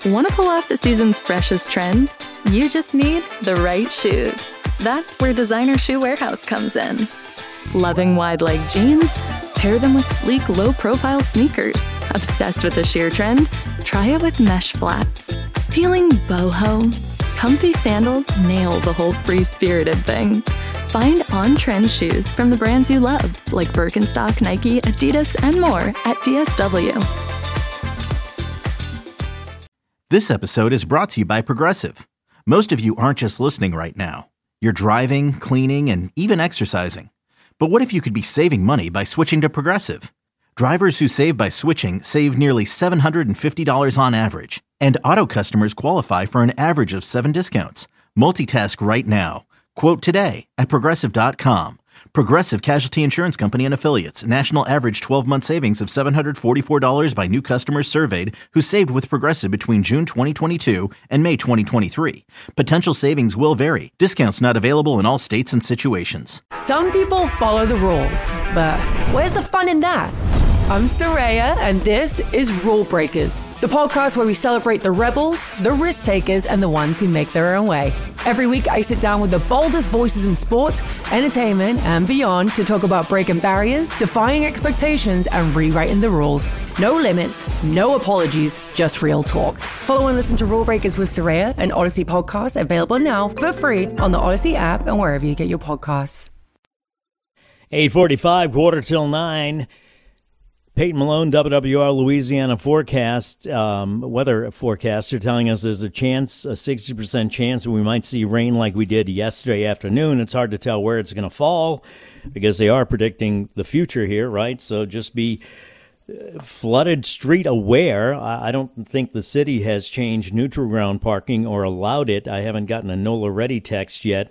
Want to pull off the season's freshest trends? You just need the right shoes. That's where Designer Shoe Warehouse comes in. Loving wide-leg jeans? Pair them with sleek, low-profile sneakers. Obsessed with the sheer trend? Try it with mesh flats. Feeling boho? Comfy sandals nail the whole free-spirited thing. Find on-trend shoes from the brands you love, like Birkenstock, Nike, Adidas, and more at DSW. This episode is brought to you by Progressive. Most of you aren't just listening right now. You're driving, cleaning, and even exercising. But what if you could be saving money by switching to Progressive? Drivers who save by switching save nearly $750 on average. And auto customers qualify for an average of 7 discounts. Multitask right now. Quote today at Progressive.com. Progressive Casualty Insurance Company and Affiliates. National average 12-month savings of $744 by new customers surveyed who saved with Progressive between June 2022 and May 2023. Potential savings will vary. Discounts not available in all states and situations. Some people follow the rules, but where's the fun in that? I'm Soraya, and this is Rule Breakers, the podcast where we celebrate the rebels, the risk takers, and the ones who make their own way. Every week, I sit down with the boldest voices in sports, entertainment, and beyond to talk about breaking barriers, defying expectations, and rewriting the rules. No limits, no apologies, just real talk. Follow and listen to Rule Breakers with Soraya, an Odyssey podcast available now for free on the Odyssey app and wherever you get your podcasts. 8:45, quarter till 9. Peyton Malone, WWR Louisiana forecast, weather forecaster telling us there's a 60% chance that we might see rain like we did yesterday afternoon. It's hard to tell where it's going to fall because they are predicting the future here, right? So just be flooded street aware. I don't think the city has changed neutral ground parking or allowed it. I haven't gotten a NOLA ready text yet.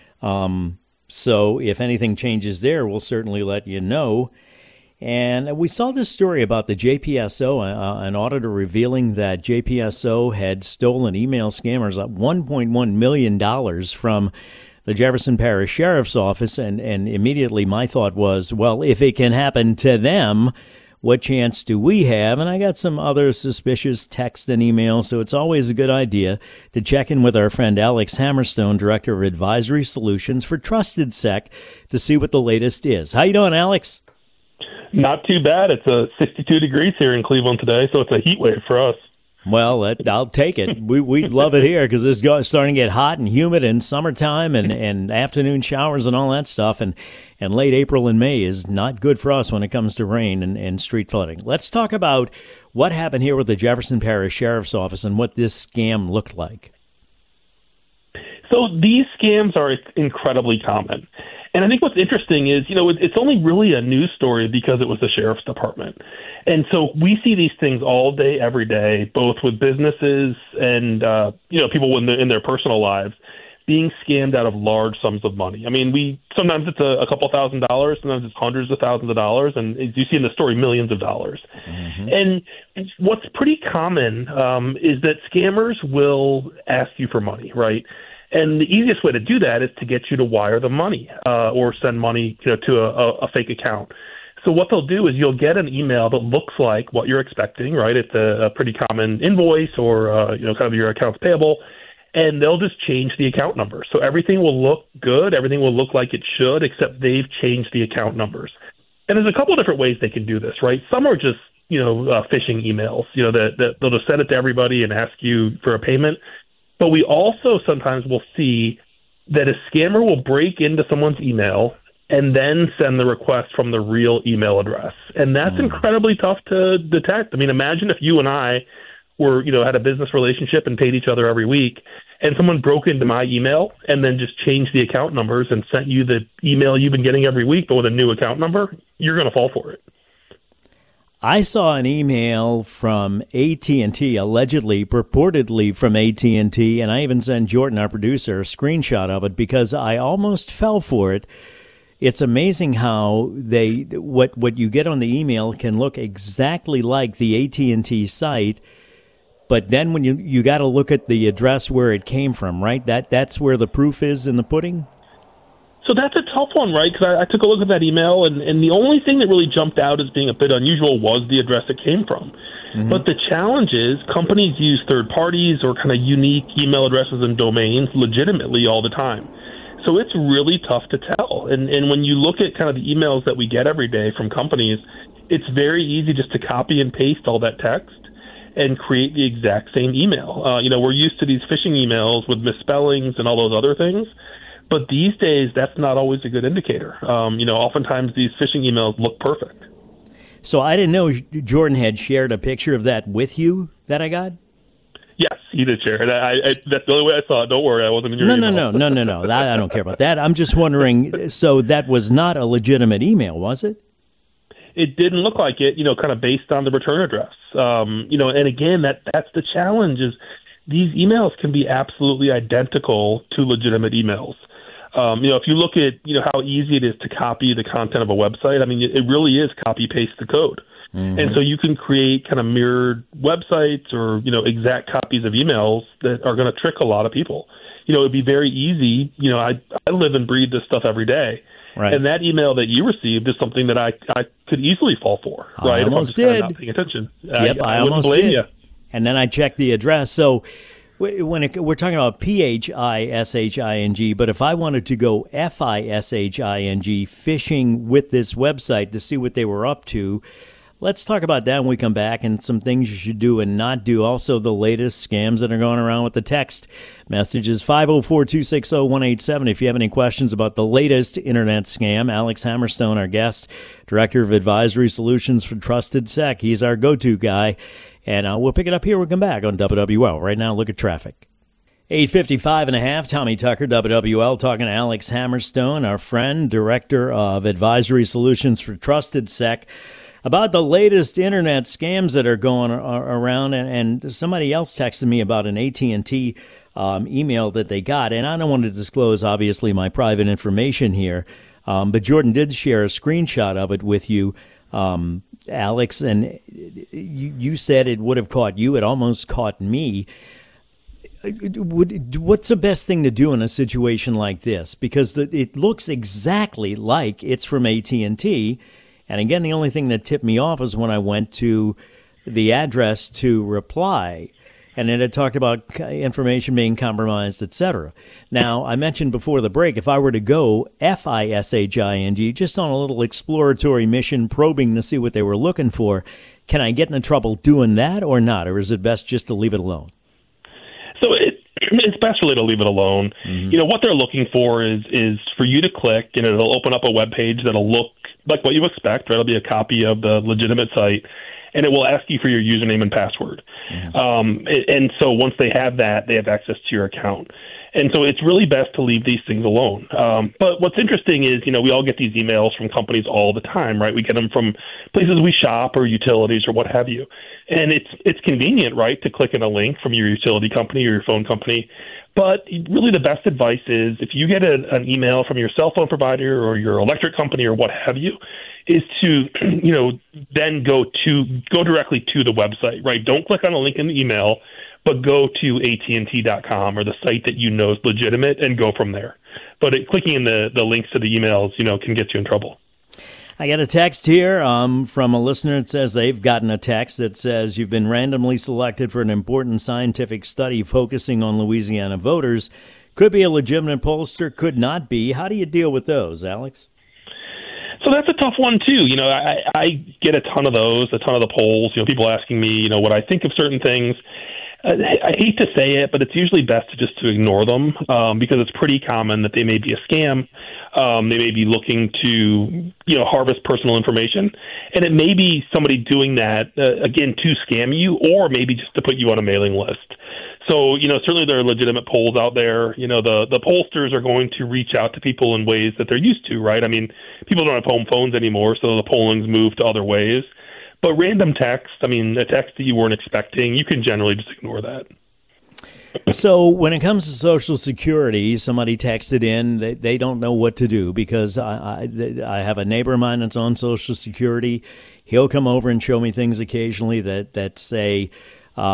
So if anything changes there, we'll certainly let you know. And we saw this story about the JPSO, an auditor revealing that JPSO had stolen email scammers at $1.1 million from the Jefferson Parish Sheriff's Office. And immediately my thought was, well, if it can happen to them, what chance do we have? And I got some other suspicious text and email, so it's always a good idea to check in with our friend Alex Hammerstone, Director of Advisory Solutions for Trusted Sec, to see what the latest is. How you doing, Alex? Not too bad. It's 62 degrees here in Cleveland today, so it's a heat wave for us. Well, I'll take it. We love it here because it's starting to get hot and humid in summertime and afternoon showers and all that stuff. And late April and May is not good for us when it comes to rain and street flooding. Let's talk about what happened here with the Jefferson Parish Sheriff's Office and what this scam looked like. So these scams are incredibly common. And I think what's interesting is, it's only really a news story because it was the sheriff's department. And so we see these things all day, every day, both with businesses and, people in their personal lives being scammed out of large sums of money. I mean, sometimes it's a couple $1,000, sometimes it's hundreds of thousands of dollars, and as you see in the story, millions of dollars. Mm-hmm. And what's pretty common is that scammers will ask you for money, right? And the easiest way to do that is to get you to wire the money or send money to a fake account. So what they'll do is you'll get an email that looks like what you're expecting, right? It's a pretty common invoice or, kind of your accounts payable, and they'll just change the account number. So everything will look good. Everything will look like it should, except they've changed the account numbers. And there's a couple of different ways they can do this, right? Some are just, phishing emails, that they'll just send it to everybody and ask you for a payment. But we also sometimes will see that a scammer will break into someone's email and then send the request from the real email address. And that's incredibly tough to detect. I mean, imagine if you and I were, had a business relationship and paid each other every week, and someone broke into my email and then just changed the account numbers and sent you the email you've been getting every week, but with a new account number. You're going to fall for it. I saw an email from AT&T, allegedly, purportedly from AT&T, and I even sent Jordan, our producer, a screenshot of it because I almost fell for it. It's amazing how what you get on the email can look exactly like the AT&T site, but then when you got to look at the address where it came from, right? That's where the proof is in the pudding? So that's a tough one, right? Because I took a look at that email, and the only thing that really jumped out as being a bit unusual was the address it came from. Mm-hmm. But the challenge is companies use third parties or kind of unique email addresses and domains legitimately all the time. So it's really tough to tell. And when you look at kind of the emails that we get every day from companies, it's very easy just to copy and paste all that text and create the exact same email. We're used to these phishing emails with misspellings and all those other things. But these days, that's not always a good indicator. Oftentimes these phishing emails look perfect. So I didn't know Jordan had shared a picture of that with you that I got? Yes, he did share it. That's the only way I saw it. Don't worry, I wasn't in your email. No. I don't care about that. I'm just wondering, so that was not a legitimate email, was it? It didn't look like it, kind of based on the return address. And again, that's the challenge is these emails can be absolutely identical to legitimate emails. If you look at, how easy it is to copy the content of a website, I mean, it really is copy paste the code. Mm-hmm. And so you can create kind of mirrored websites or, exact copies of emails that are going to trick a lot of people. It'd be very easy. I live and breathe this stuff every day. Right. And that email that you received is something that I could easily fall for. Right? I almost did. Not paying attention. Yep, I almost did. You. And then I checked the address. So we're talking about PHISHING, but if I wanted to go FISHING, phishing with this website to see what they were up to, let's talk about that when we come back and some things you should do and not do. Also, the latest scams that are going around with the text messages. 504-260-187. If you have any questions about the latest internet scam, Alex Hammerstone, our guest, Director of Advisory Solutions for Trusted Sec. He's our go-to guy. And we'll pick it up here. We'll come back on WWL. Right now, look at traffic. 8:55 and a half, Tommy Tucker, WWL, talking to Alex Hammerstone, our friend, Director of Advisory Solutions for Trusted Sec, about the latest internet scams that are going around. And somebody else texted me about an AT&T email that they got. And I don't want to disclose, obviously, my private information here. But Jordan did share a screenshot of it with you, Alex, and you said it would have caught you. It almost caught me. What's the best thing to do in a situation like this? Because it looks exactly like it's from AT&T. And again, the only thing that tipped me off is when I went to the address to reply, and it had talked about information being compromised, etc. Now, I mentioned before the break, if I were to go FISHING, just on a little exploratory mission, probing to see what they were looking for, can I get into trouble doing that or not? Or is it best just to leave it alone? So it's best really to leave it alone. Mm-hmm. What they're looking for is for you to click, and it'll open up a web page that'll look like what you expect, right? It'll be a copy of the legitimate site, and it will ask you for your username and password. Mm-hmm. And so once they have that, they have access to your account. And so it's really best to leave these things alone. But what's interesting is, we all get these emails from companies all the time, right? We get them from places we shop or utilities or what have you. And it's convenient, right, to click on a link from your utility company or your phone company. But really the best advice is if you get an email from your cell phone provider or your electric company or what have you, is to, then go directly to the website, right? Don't click on a link in the email, but go to AT&T.com or the site that you know is legitimate and go from there. But clicking in the links to the emails, can get you in trouble. I got a text here from a listener that says they've gotten a text that says you've been randomly selected for an important scientific study focusing on Louisiana voters. Could be a legitimate pollster, could not be. How do you deal with those, Alex? So that's a tough one, too. I get a ton of those, a ton of the polls, people asking me, what I think of certain things. I hate to say it, but it's usually best to ignore them because it's pretty common that they may be a scam. They may be looking to, harvest personal information. And it may be somebody doing that, again, to scam you or maybe just to put you on a mailing list. So, certainly there are legitimate polls out there. The pollsters are going to reach out to people in ways that they're used to, right? I mean, people don't have home phones anymore, so the polling's moved to other ways. But random text, a text that you weren't expecting, you can generally just ignore that. So when it comes to Social Security, somebody texted in that they don't know what to do because I have a neighbor of mine that's on Social Security. He'll come over and show me things occasionally that say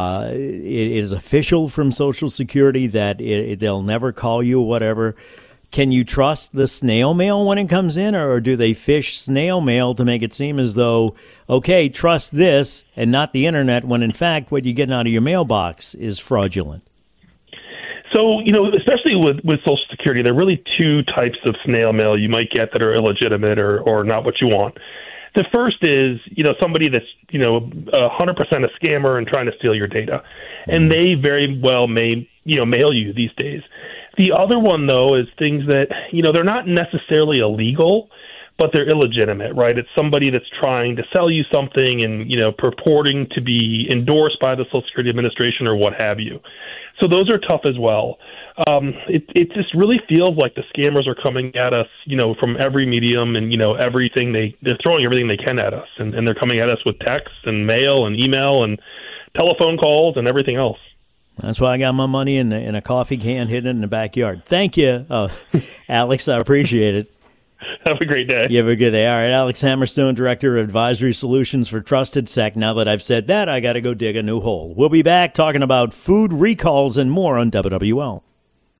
it is official from Social Security that they'll never call you or whatever. can you trust the snail mail when it comes in, or do they fish snail mail to make it seem as though, okay, trust this and not the internet, when in fact what you're getting out of your mailbox is fraudulent? So, especially with Social Security, there are really two types of snail mail you might get that are illegitimate or not what you want. The first is, somebody that's, 100% a scammer and trying to steal your data. And they very well may, mail you these days. The other one, though, is things that, they're not necessarily illegal, but they're illegitimate, right? It's somebody that's trying to sell you something and, purporting to be endorsed by the Social Security Administration or what have you. So those are tough as well. It just really feels like the scammers are coming at us, from every medium and, everything. They're throwing everything they can at us. And they're coming at us with text and mail and email and telephone calls and everything else. That's why I got my money in a coffee can hidden in the backyard. Thank you, Alex. I appreciate it. Have a great day. You have a good day. All right, Alex Hammerstone, Director of Advisory Solutions for Trusted Sec. Now that I've said that, I got to go dig a new hole. We'll be back talking about food recalls and more on WWL.